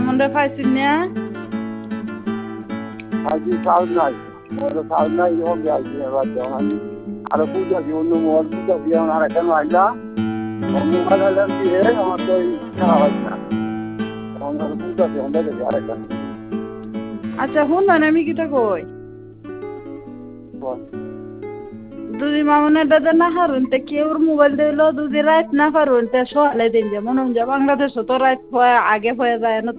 মামুনরে পাইছিস না? আজকে সাউন্ড নাই সাউন্ড নাই যখন যাচ্ছি এবার যখন আমি আরো পূজা কি অন্য মোবাইল পূজা দিয়ে আমার আর কেন আইলাম মোবাইল আইলাম দিয়ে আমার তো খেলা হয় না তখন আরো পূজা দিয়ে আমরা দেখি আর একটা আচ্ছা শুন না আমি কিটা কই দুদি মামুনের দাদা না হারুন তে কেউর মোবাইল দিল দুদি রাত না পারুন তে সকালে দিন যে মনে হয় বাংলাদেশ তো রাত আগে হয়ে যায় না